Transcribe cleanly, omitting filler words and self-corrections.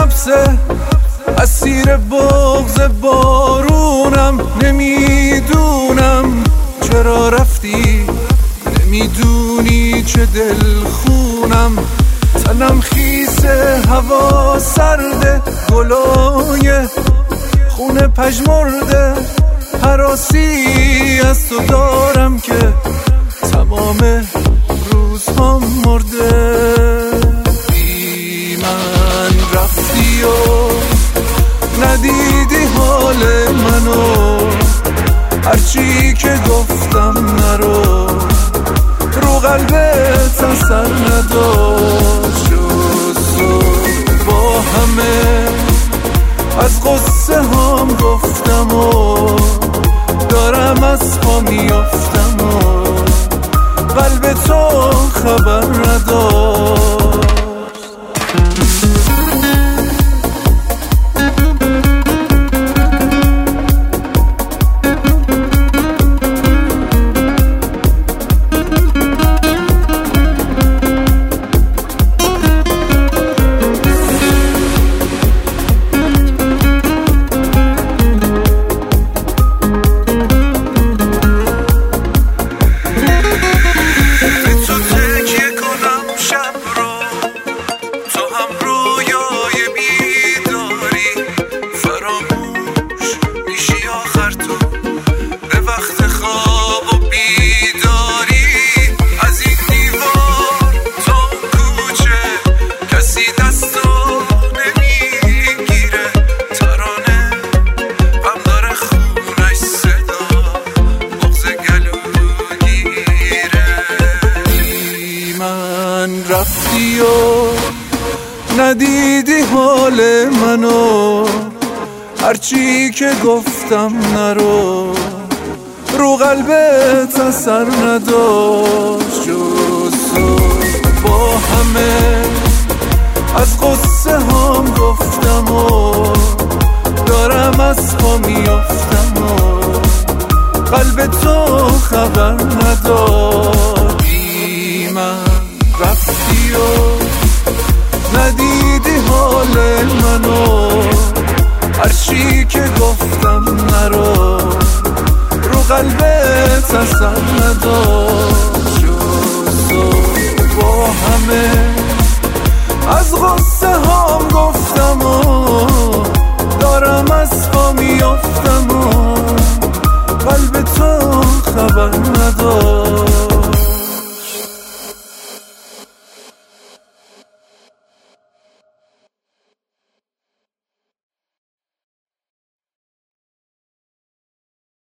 حبسه، اسیر بغض بارونم. نمیدونم چرا رفتی، نمیدونی چه دل خونم. تنم خیسه، هوا سرده، گلای خونه پژمرده. هراسی از تو دارم که تمام روزها مرده. بی من رفتی و ندیدی حال منو، هرچی که گفتم نرو، رو قلبت اثر نداشت. جز با همه از قصه هام گفتم و دارم از پا میافتم و قلب تو خبر نداشت. رفتی و ندیدی حال منو، هرچی که گفتم نرو، رو قلبت اثر نداشت. جز با همه از قصه هام گفتم و دارم از پا میافتم و قلب تو خبر نداشت. بی من رفتی و ندیدی حال منو، هرچی که گفتم نرو، رو قلبت اثر نداشت.